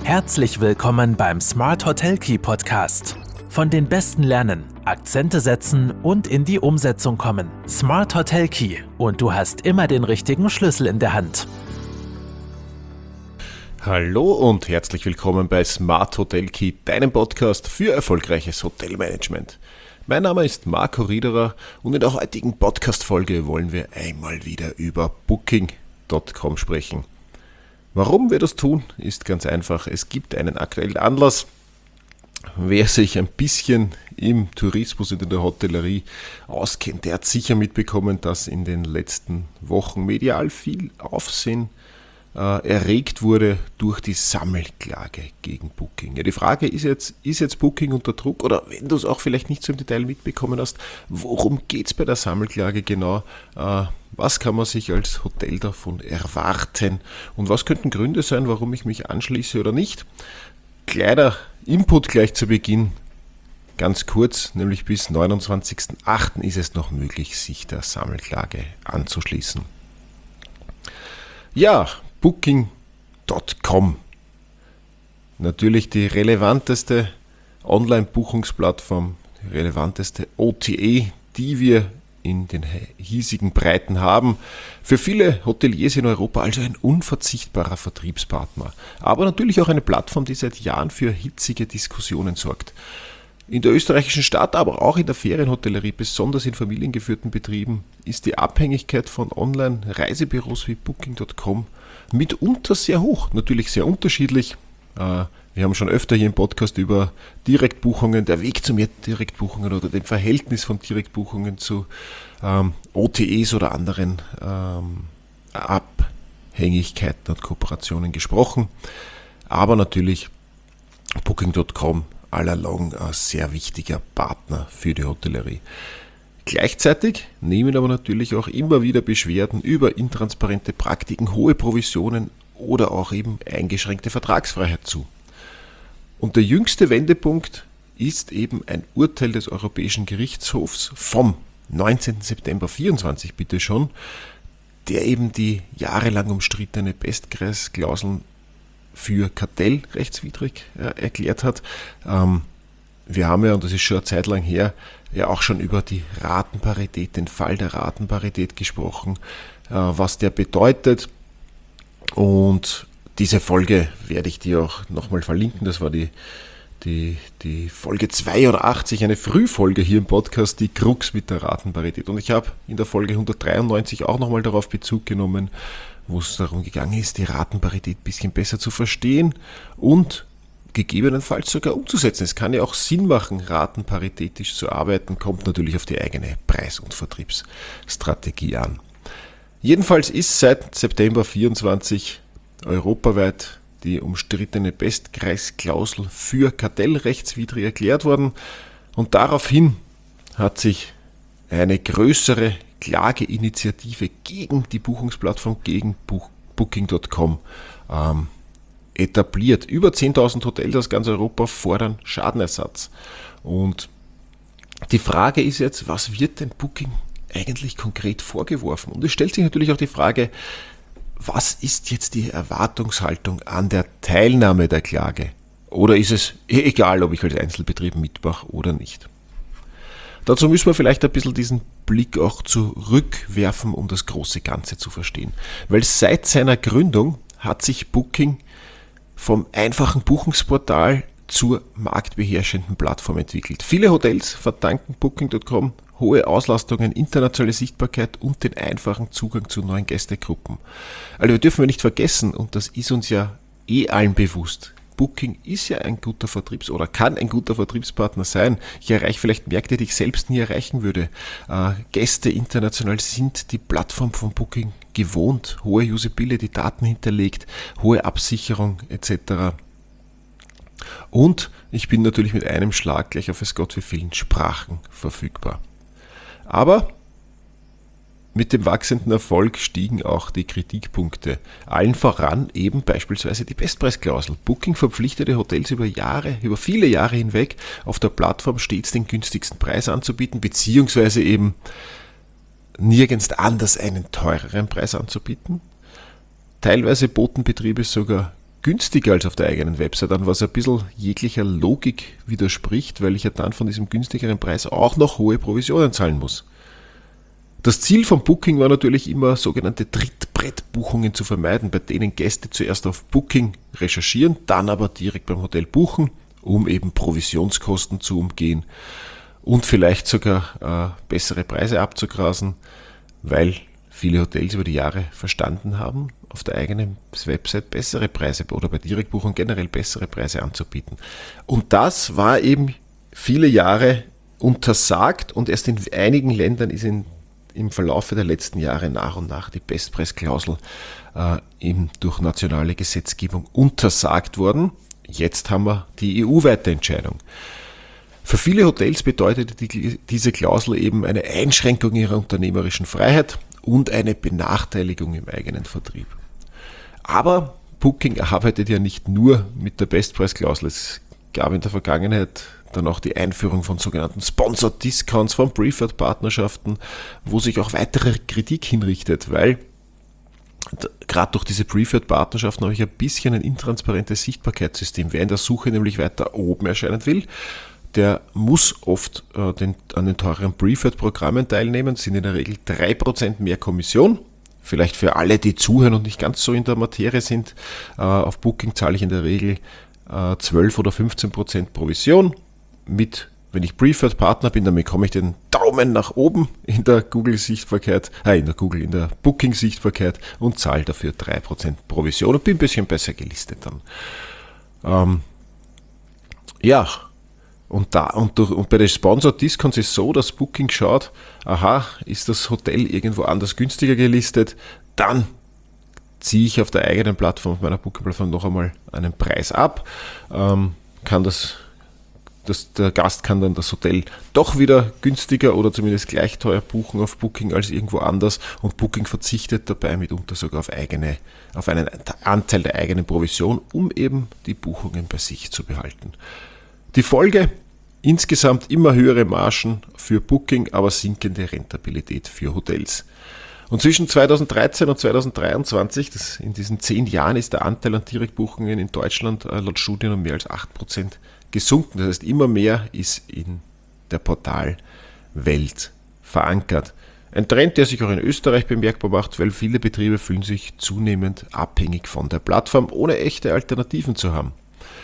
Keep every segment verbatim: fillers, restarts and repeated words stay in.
Herzlich willkommen beim Smart Hotel Key Podcast. Von den Besten lernen, Akzente setzen und in die Umsetzung kommen. Smart Hotel Key und du hast immer den richtigen Schlüssel in der Hand. Hallo und herzlich willkommen bei Smart Hotel Key, deinem Podcast für erfolgreiches Hotelmanagement. Mein Name ist Marco Riederer und in der heutigen Podcast-Folge wollen wir einmal wieder über Booking Punkt com sprechen. Warum wir das tun, ist ganz einfach. Es gibt einen aktuellen Anlass. Wer sich ein bisschen im Tourismus und in der Hotellerie auskennt, der hat sicher mitbekommen, dass in den letzten Wochen medial viel Aufsehen äh, erregt wurde durch die Sammelklage gegen Booking. Ja, die Frage ist jetzt, ist jetzt Booking unter Druck oder wenn du es auch vielleicht nicht so im Detail mitbekommen hast, worum geht es bei der Sammelklage genau? Äh, Was kann man sich als Hotel davon erwarten und was könnten Gründe sein, warum ich mich anschließe oder nicht? Kleiner Input gleich zu Beginn, ganz kurz, nämlich bis neunundzwanzigsten achten ist es noch möglich, sich der Sammelklage anzuschließen. Ja, Booking Punkt com, natürlich die relevanteste Online-Buchungsplattform, die relevanteste O T A, die wir in den hiesigen Breiten haben. Für viele Hoteliers in Europa also ein unverzichtbarer Vertriebspartner. Aber natürlich auch eine Plattform, die seit Jahren für hitzige Diskussionen sorgt. In der österreichischen Stadt, aber auch in der Ferienhotellerie, besonders in familiengeführten Betrieben, ist die Abhängigkeit von Online-Reisebüros wie Booking Punkt com mitunter sehr hoch. Natürlich sehr unterschiedlich. Wir haben schon öfter hier im Podcast über Direktbuchungen, der Weg zu mehr Direktbuchungen oder dem Verhältnis von Direktbuchungen zu ähm, O T As oder anderen ähm, Abhängigkeiten und Kooperationen gesprochen. Aber natürlich Booking Punkt com all along ein sehr wichtiger Partner für die Hotellerie. Gleichzeitig nehmen aber natürlich auch immer wieder Beschwerden über intransparente Praktiken, hohe Provisionen oder auch eben eingeschränkte Vertragsfreiheit zu. Und der jüngste Wendepunkt ist eben ein Urteil des Europäischen Gerichtshofs vom neunzehnten September vierundzwanzig, bitte schon, der eben die jahrelang umstrittene Bestpreisklauseln für kartellrechtswidrig äh, erklärt hat. Ähm, wir haben ja, und das ist schon eine Zeit lang her, ja auch schon über die Ratenparität, den Fall der Ratenparität gesprochen, äh, was der bedeutet. Und diese Folge werde ich dir auch nochmal verlinken. Das war die, die, die Folge zweiundachtzig, eine Frühfolge hier im Podcast, die Krux mit der Ratenparität. Und ich habe in der Folge hundertdreiundneunzig auch nochmal darauf Bezug genommen, wo es darum gegangen ist, die Ratenparität ein bisschen besser zu verstehen und gegebenenfalls sogar umzusetzen. Es kann ja auch Sinn machen, ratenparitätisch zu arbeiten, kommt natürlich auf die eigene Preis- und Vertriebsstrategie an. Jedenfalls ist seit September vierundzwanzig europaweit die umstrittene Bestpreisklausel für kartellrechtswidrig erklärt worden und daraufhin hat sich eine größere Klageinitiative gegen die Buchungsplattform, gegen Booking Punkt com ähm, etabliert. Über zehntausend Hotels aus ganz Europa fordern Schadenersatz. Und die Frage ist jetzt, was wird denn Booking eigentlich konkret vorgeworfen? Und es stellt sich natürlich auch die Frage, was ist jetzt die Erwartungshaltung an der Teilnahme der Klage? Oder ist es egal, ob ich als Einzelbetrieb mitmache oder nicht? Dazu müssen wir vielleicht ein bisschen diesen Blick auch zurückwerfen, um das große Ganze zu verstehen. Weil seit seiner Gründung hat sich Booking vom einfachen Buchungsportal zur marktbeherrschenden Plattform entwickelt. Viele Hotels verdanken Booking Punkt com hohe Auslastungen, internationale Sichtbarkeit und den einfachen Zugang zu neuen Gästegruppen. Also wir dürfen wir nicht vergessen, und das ist uns ja eh allen bewusst, Booking ist ja ein guter Vertriebs- oder kann ein guter Vertriebspartner sein. Ich erreiche vielleicht Märkte, die ich selbst nie erreichen würde. Äh, Gäste international sind die Plattform von Booking gewohnt. Hohe Usability, Daten hinterlegt, hohe Absicherung et cetera. Und ich bin natürlich mit einem Schlag gleich auf es Gott wie vielen Sprachen verfügbar. Aber mit dem wachsenden Erfolg stiegen auch die Kritikpunkte. Allen voran eben beispielsweise die Bestpreisklausel. Booking verpflichtete Hotels über Jahre, über viele Jahre hinweg auf der Plattform stets den günstigsten Preis anzubieten, beziehungsweise eben nirgends anders einen teureren Preis anzubieten. Teilweise boten Betriebe sogar günstiger als auf der eigenen Website an, was ein bisschen jeglicher Logik widerspricht, weil ich ja dann von diesem günstigeren Preis auch noch hohe Provisionen zahlen muss. Das Ziel von Booking war natürlich immer, sogenannte Trittbrettbuchungen zu vermeiden, bei denen Gäste zuerst auf Booking recherchieren, dann aber direkt beim Hotel buchen, um eben Provisionskosten zu umgehen und vielleicht sogar äh, bessere Preise abzugrasen, weil viele Hotels über die Jahre verstanden haben, auf der eigenen Website bessere Preise oder bei Direktbuchung generell bessere Preise anzubieten. Und das war eben viele Jahre untersagt und erst in einigen Ländern ist in, im Verlauf der letzten Jahre nach und nach die Bestpreisklausel äh, eben durch nationale Gesetzgebung untersagt worden. Jetzt haben wir die E U-weite Entscheidung. Für viele Hotels bedeutete die, diese Klausel eben eine Einschränkung ihrer unternehmerischen Freiheit und eine Benachteiligung im eigenen Vertrieb. Aber Booking arbeitet ja nicht nur mit der Bestpreisklausel. Es gab in der Vergangenheit dann auch die Einführung von sogenannten Sponsored Discounts, von Preferred-Partnerschaften, wo sich auch weitere Kritik hinrichtet, weil gerade durch diese Preferred-Partnerschaften habe ich ein bisschen ein intransparentes Sichtbarkeitssystem. Wer in der Suche nämlich weiter oben erscheinen will, der muss oft äh, den, an den teuren Preferred-Programmen teilnehmen, sind in der Regel drei Prozent mehr Kommission. Vielleicht für alle, die zuhören und nicht ganz so in der Materie sind. Äh, auf Booking zahle ich in der Regel äh, zwölf oder fünfzehn Prozent Provision. Mit, wenn ich Preferred-Partner bin, dann bekomme ich den Daumen nach oben in der Google-Sichtbarkeit, äh, in der Google, in der Booking-Sichtbarkeit und zahle dafür drei Prozent Provision und bin ein bisschen besser gelistet dann. Ähm, ja, Und, da, und, durch, und bei den Sponsored Discounts ist es so, dass Booking schaut, aha, ist das Hotel irgendwo anders günstiger gelistet, dann ziehe ich auf der eigenen Plattform, auf meiner Booking-Plattform noch einmal einen Preis ab, ähm, kann das, das, der Gast kann dann das Hotel doch wieder günstiger oder zumindest gleich teuer buchen auf Booking als irgendwo anders und Booking verzichtet dabei mitunter sogar auf, eigene, auf einen Anteil der eigenen Provision, um eben die Buchungen bei sich zu behalten. Die Folge? Insgesamt immer höhere Margen für Booking, aber sinkende Rentabilität für Hotels. Und zwischen zweitausenddreizehn und zweitausenddreiundzwanzig, das in diesen zehn Jahren, ist der Anteil an Direktbuchungen in Deutschland laut Studien um mehr als acht Prozent gesunken. Das heißt, immer mehr ist in der Portalwelt verankert. Ein Trend, der sich auch in Österreich bemerkbar macht, weil viele Betriebe fühlen sich zunehmend abhängig von der Plattform, ohne echte Alternativen zu haben.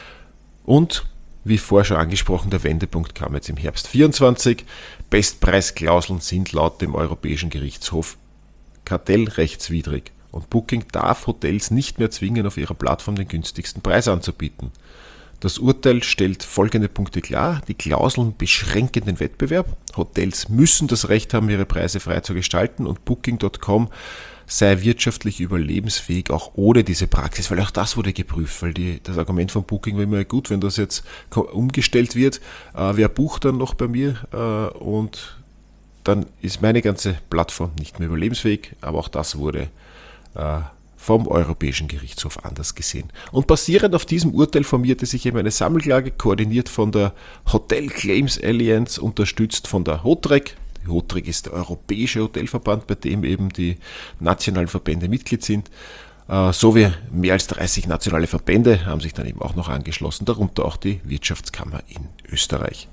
Und wie vorher schon angesprochen, der Wendepunkt kam jetzt im Herbst vierundzwanzig. Bestpreisklauseln sind laut dem Europäischen Gerichtshof kartellrechtswidrig und Booking darf Hotels nicht mehr zwingen, auf ihrer Plattform den günstigsten Preis anzubieten. Das Urteil stellt folgende Punkte klar: Die Klauseln beschränken den Wettbewerb, Hotels müssen das Recht haben, ihre Preise frei zu gestalten und Booking Punkt com sei wirtschaftlich überlebensfähig, auch ohne diese Praxis, weil auch das wurde geprüft, weil die, das Argument von Booking war immer gut, wenn das jetzt umgestellt wird, äh, wer bucht dann noch bei mir äh, und dann ist meine ganze Plattform nicht mehr überlebensfähig, aber auch das wurde äh, vom Europäischen Gerichtshof anders gesehen. Und basierend auf diesem Urteil formierte sich eben eine Sammelklage, koordiniert von der Hotel Claims Alliance, unterstützt von der HOTREC. Die HOTREC ist der Europäische Hotelverband, bei dem eben die nationalen Verbände Mitglied sind. So wie mehr als dreißig nationale Verbände haben sich dann eben auch noch angeschlossen, darunter auch die Wirtschaftskammer in Österreich.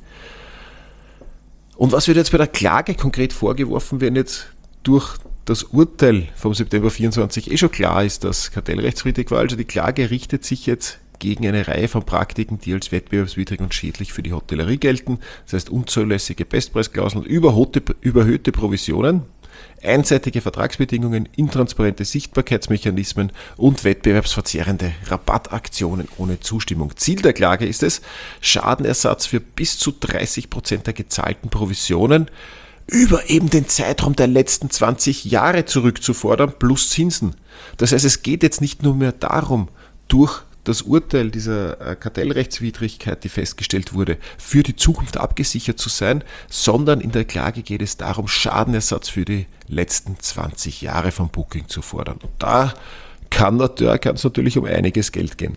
Und was wird jetzt bei der Klage konkret vorgeworfen, wenn jetzt durch das Urteil vom September vierundzwanzig eh schon klar ist, dass kartellrechtswidrig war? Also die Klage richtet sich jetzt gegen eine Reihe von Praktiken, die als wettbewerbswidrig und schädlich für die Hotellerie gelten. Das heißt unzulässige Bestpreisklauseln, überhöhte Provisionen, einseitige Vertragsbedingungen, intransparente Sichtbarkeitsmechanismen und wettbewerbsverzerrende Rabattaktionen ohne Zustimmung. Ziel der Klage ist es, Schadenersatz für bis zu dreißig Prozent der gezahlten Provisionen über eben den Zeitraum der letzten zwanzig Jahre zurückzufordern, plus Zinsen. Das heißt, es geht jetzt nicht nur mehr darum, durch das Urteil dieser Kartellrechtswidrigkeit, die festgestellt wurde, für die Zukunft abgesichert zu sein, sondern in der Klage geht es darum, Schadenersatz für die letzten zwanzig Jahre von Booking zu fordern. Und da kann es natürlich um einiges Geld gehen.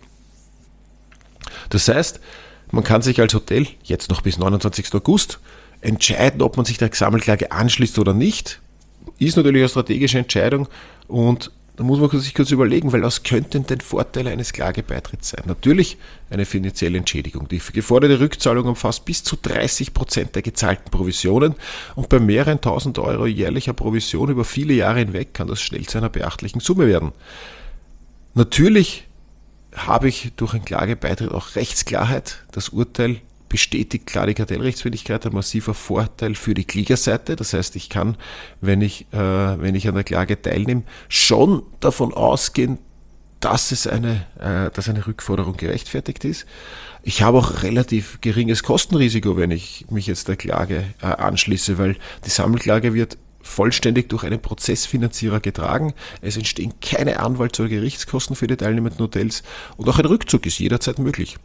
Das heißt, man kann sich als Hotel jetzt noch bis neunundzwanzigsten August entscheiden, ob man sich der Sammelklage anschließt oder nicht. Ist natürlich eine strategische Entscheidung und da muss man sich kurz überlegen, weil was könnten denn Vorteile eines Klagebeitritts sein? Natürlich eine finanzielle Entschädigung. Die geforderte Rückzahlung umfasst bis zu dreißig Prozent der gezahlten Provisionen und bei mehreren tausend Euro jährlicher Provision über viele Jahre hinweg kann das schnell zu einer beachtlichen Summe werden. Natürlich habe ich durch einen Klagebeitritt auch Rechtsklarheit. Das Urteil bestätigt klar die Kartellrechtswidrigkeit, ein massiver Vorteil für die Klägerseite. Das heißt, ich kann, wenn ich, äh, wenn ich an der Klage teilnehme, schon davon ausgehen, dass es eine, äh, dass eine Rückforderung gerechtfertigt ist. Ich habe auch relativ geringes Kostenrisiko, wenn ich mich jetzt der Klage äh, anschließe, weil die Sammelklage wird vollständig durch einen Prozessfinanzierer getragen. Es entstehen keine Anwalts- oder Gerichtskosten für die teilnehmenden Hotels und auch ein Rückzug ist jederzeit möglich.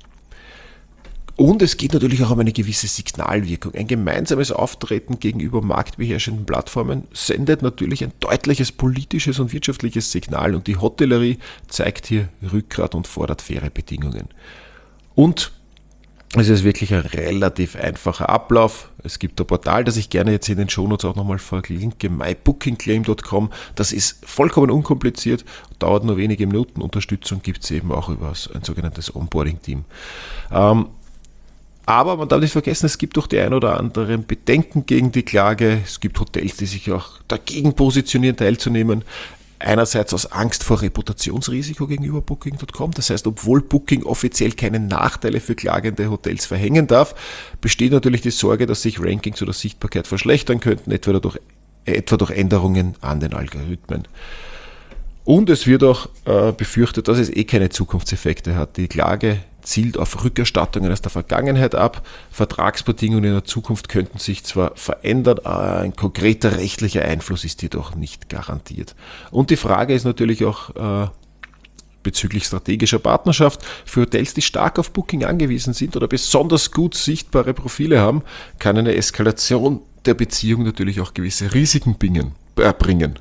Und es geht natürlich auch um eine gewisse Signalwirkung. Ein gemeinsames Auftreten gegenüber marktbeherrschenden Plattformen sendet natürlich ein deutliches politisches und wirtschaftliches Signal und die Hotellerie zeigt hier Rückgrat und fordert faire Bedingungen. Und es ist wirklich ein relativ einfacher Ablauf. Es gibt ein Portal, das ich gerne jetzt in den Shownotes auch nochmal verlinke, my booking claim dot com. Das ist vollkommen unkompliziert, dauert nur wenige Minuten. Unterstützung gibt es eben auch über ein sogenanntes Onboarding-Team. Ähm, aber man darf nicht vergessen, es gibt doch die ein oder anderen Bedenken gegen die Klage. Es gibt Hotels, die sich auch dagegen positionieren, teilzunehmen. Einerseits aus Angst vor Reputationsrisiko gegenüber booking dot com. Das heißt, obwohl Booking offiziell keine Nachteile für klagende Hotels verhängen darf, besteht natürlich die Sorge, dass sich Rankings oder Sichtbarkeit verschlechtern könnten, etwa durch, etwa durch Änderungen an den Algorithmen. Und es wird auch äh, befürchtet, dass es eh keine Zukunftseffekte hat. Die Klage zielt auf Rückerstattungen aus der Vergangenheit ab. Vertragsbedingungen in der Zukunft könnten sich zwar verändern, aber ein konkreter rechtlicher Einfluss ist jedoch nicht garantiert. Und die Frage ist natürlich auch äh, bezüglich strategischer Partnerschaft. Für Hotels, die stark auf Booking angewiesen sind oder besonders gut sichtbare Profile haben, kann eine Eskalation der Beziehung natürlich auch gewisse Risiken bringen. Äh, bringen.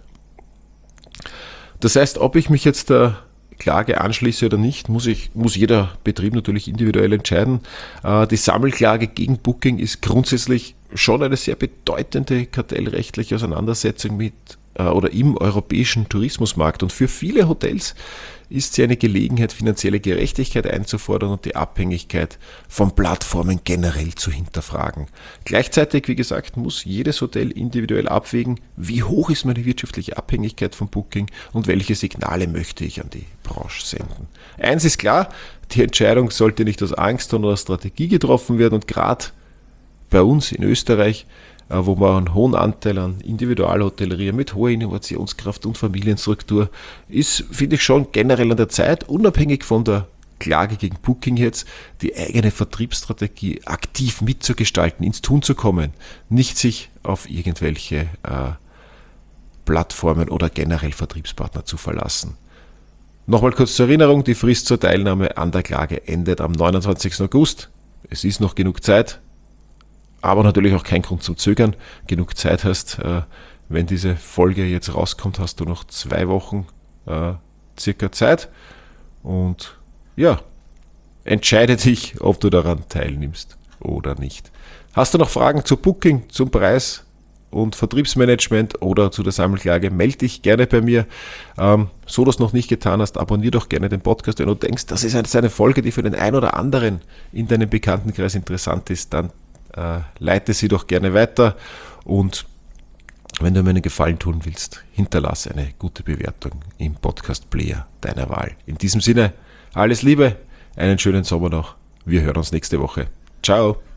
Das heißt, ob ich mich jetzt der Klage anschließe oder nicht, muss, ich, muss jeder Betrieb natürlich individuell entscheiden. Äh, die Sammelklage gegen Booking ist grundsätzlich schon eine sehr bedeutende kartellrechtliche Auseinandersetzung mit äh, oder im europäischen Tourismusmarkt. Und für viele Hotels ist sie eine Gelegenheit, finanzielle Gerechtigkeit einzufordern und die Abhängigkeit von Plattformen generell zu hinterfragen. Gleichzeitig, wie gesagt, muss jedes Hotel individuell abwägen, wie hoch ist meine wirtschaftliche Abhängigkeit von Booking und welche Signale möchte ich an die Branche senden. Eins ist klar, die Entscheidung sollte nicht aus Angst, sondern aus Strategie getroffen werden und gerade bei uns in Österreich, wo man einen hohen Anteil an Individualhotellerie mit hoher Innovationskraft und Familienstruktur ist, finde ich schon generell an der Zeit, unabhängig von der Klage gegen Booking jetzt, die eigene Vertriebsstrategie aktiv mitzugestalten, ins Tun zu kommen, nicht sich auf irgendwelche äh, Plattformen oder generell Vertriebspartner zu verlassen. Nochmal kurz zur Erinnerung, die Frist zur Teilnahme an der Klage endet am neunundzwanzigsten August. Es ist noch genug Zeit. Aber natürlich auch kein Grund zum Zögern. Genug Zeit hast, äh, wenn diese Folge jetzt rauskommt, hast du noch zwei Wochen äh, circa Zeit. Und ja, entscheide dich, ob du daran teilnimmst oder nicht. Hast du noch Fragen zu Booking, zum Preis und Vertriebsmanagement oder zu der Sammelklage, melde dich gerne bei mir. Ähm, so du es noch nicht getan hast, abonniere doch gerne den Podcast. Wenn du denkst, das ist eine Folge, die für den einen oder anderen in deinem Bekanntenkreis interessant ist, dann Äh, leite sie doch gerne weiter und wenn du mir einen Gefallen tun willst, hinterlasse eine gute Bewertung im Podcast-Player deiner Wahl. In diesem Sinne, alles Liebe, einen schönen Sommer noch. Wir hören uns nächste Woche. Ciao!